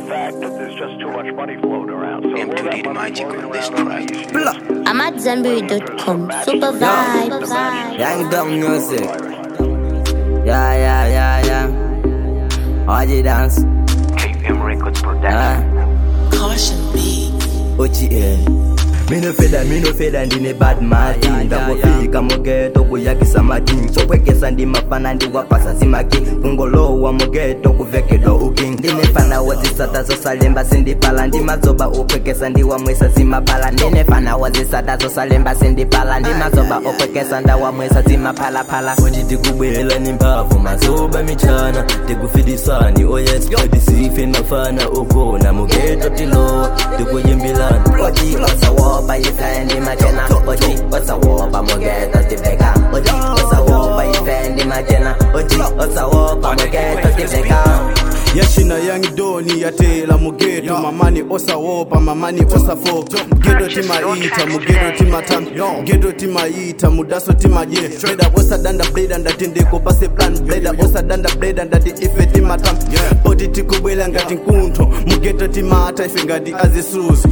fact that there's just too much money floating around. So M2D the magic on this track. I'm at Zenberry.com. Super vibes. Young dumb music. Yeah. RJ dance. KM Records production. Caution me. OTL. Me no feda ndine bad martin ndakufika mugeto kuyakisa matin sokwekesa ndi mafana ndi wapasa zimaki kungolowa mugeto kuvekedwa uking ndine fana wazisata zosalemba sindipala ndi mazoba okwekesa ndi wamwesa zimapala ndine fana wazisata zosalemba sindipala ndi mazoba okwekesa nda wamwesa zimapalapala kuti tikubwela ni mphamvu mazoba michana tikufidisani oyes odisife nafana ukona mugeto tilo tikuyimbilana oti osawo Opa you find him a jenna, Oji, what's a wopa mogeto tibeka, Oji, what's a wopa you find him a jenna, Oji, what's a wopa mogeto tibeka. Yashina yangi doni yatela mugeto mamani osa wopa mamani osa fo mugeto timaita mugeto timatam mugeto timaita mudaso timaje bleda osa danda bleda ndati ndiko pase plan bleda osa danda bleda ndati ife timatam odi tikubwela ngati nkuntho mugeto timata ife ngati azisuzi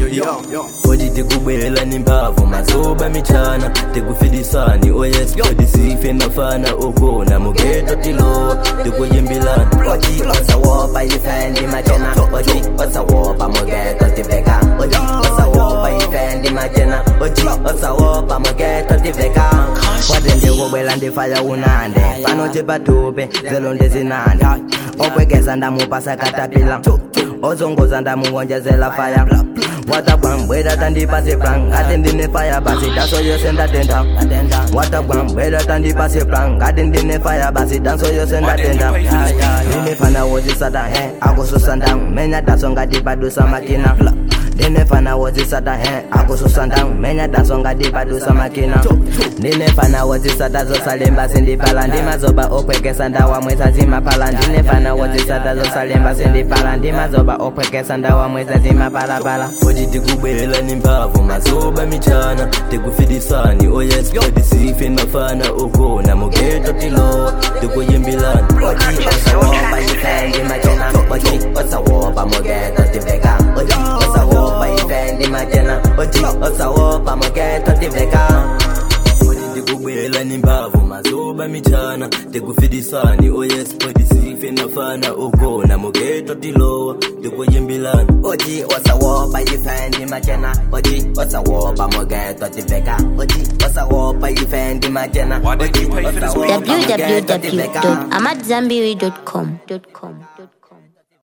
odi tikubwela ni mphamvu mazoba michana tikufidisani oyes odisife nafana ukona mugeto tilo tikuyimbilana odi osa wopa you find him a jenna, Oji, what's a wopa mogeto tibeka, Oji, what's a wopa you find him a jenna, Oji, what's a wopa mogeto tibeka. Wadende wobela ndi fire unande, pano chipatupe, zelo ndizinande, okwekeza ndamupasa katapila, ozongoza ndamuwonjezela fire. What a bam, whether than the passe plan, attending the fire basi, that's all you send attenda. What a bam, whether than the passe plan, attending the fire basi, that's all you send attenda. Dine fana wozi sada he, ako susandang, menya dasonga di badu samakina. Dine fana wozi sada he, ako susandang, menya dasonga di badu samakina. Dine fana wozi sada zo salemba sindi pala, ndima zoba okweke sanda wa mwesa zima pala. Dine fana wozi sada zo salemba sindi pala, ndima zoba okweke sanda wa mwesa zima pala pala. Odi tikubwela ni mphamvu mazoba michana tikufidisani oyes odisife nafana ukona mugeto tilo tikuyimbilana odi osawopa yifendi majena odi osawopa mugeto tibeka odi osawopa yifendi majena odi osawopa mugeto tibeka tikubwela ni mphamvu mazoba michana tikufidisani oyes odisife nafana ukona mugeto tilo tikuyimbilana Oji osawopa yifendi majena Oji osawopa mugeto tibeka Oji osawopa yifendi majena Oji osawopa mugeto tibeka www.amatzambiri.com